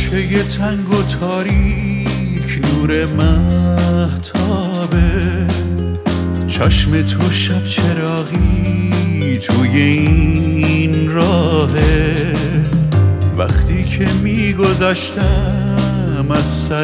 کوچه تنگ و تاریک نور مهتابه، چشم تو شب چراغی توی این راهه. وقتی که میگذشتم از سر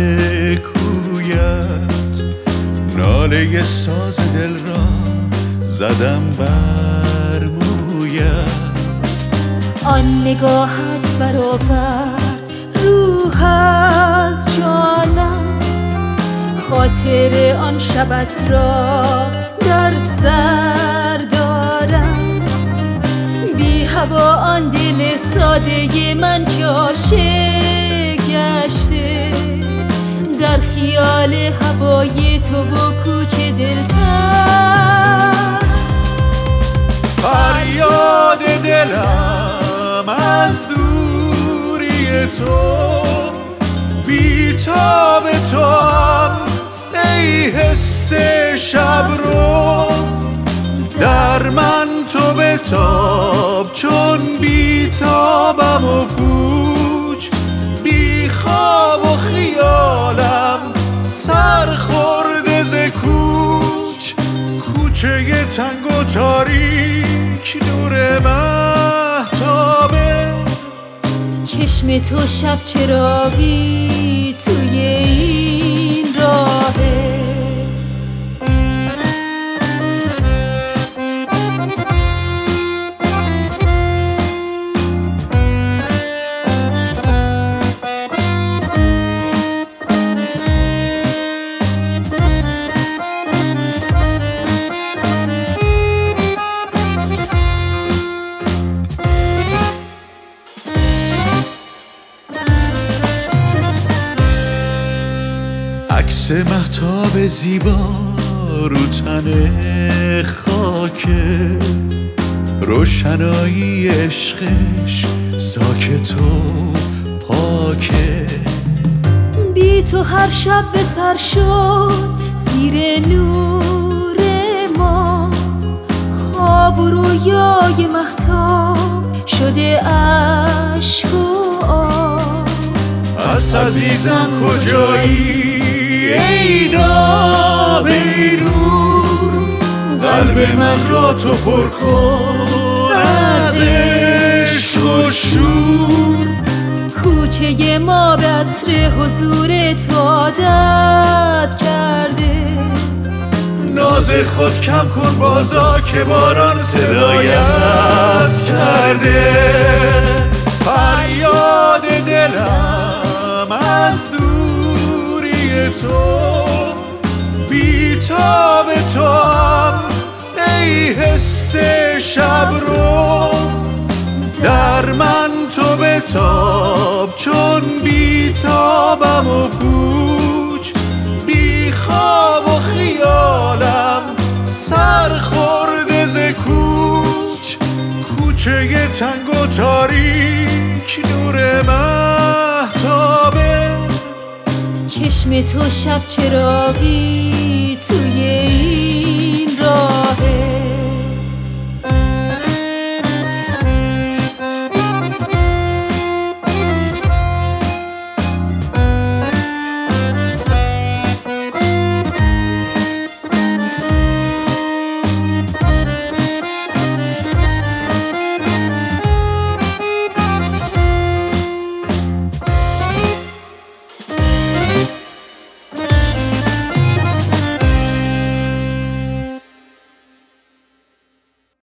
کویت، ناله ساز دل را زدم بر مویت. آن نگاهت برآورد روح از جانم، خاطر آن شبت را در سر دارم. بی هوا آن دل ساده من که عاشق گشته، در خیال هوای تو و کوچه دلتر. فریاد دلم از دوری تو، بی‌تاب تو هم ای حس شب رو. در من تو بتاب چون بی‌تابم و پوچ، بی خواب و خیالم سرخورده ز کوچ. کوچه تنگ و تاریک نور مهتابه، چشم تو شب چراغی توی این راهه. عکس مهتاب زیبا رو تن خاکه، روشنایی عشقش ساکت و پاکه. بی تو هر شب به سر شد زیر نور ما، خواب و رویای مهتاب شده عشق و آب. پس عزیزم کجایی ای ناب ای نور، قلب من را تو پر کن از عشق و شور. کوچه ما به عطر حضور تو عادت کرده، ناز خود کم کن بازا که باران صدایت کرده. فریاد دلم از دوری تو، بی‌تاب تو هم ای حس شب رو. در من تو بتاب چون بی‌تابم و پوچ، بی خواب و خیالم سرخورده ز کوچ. کوچه تنگ و تاریک نور مهتابه، چشم تو شب چراغی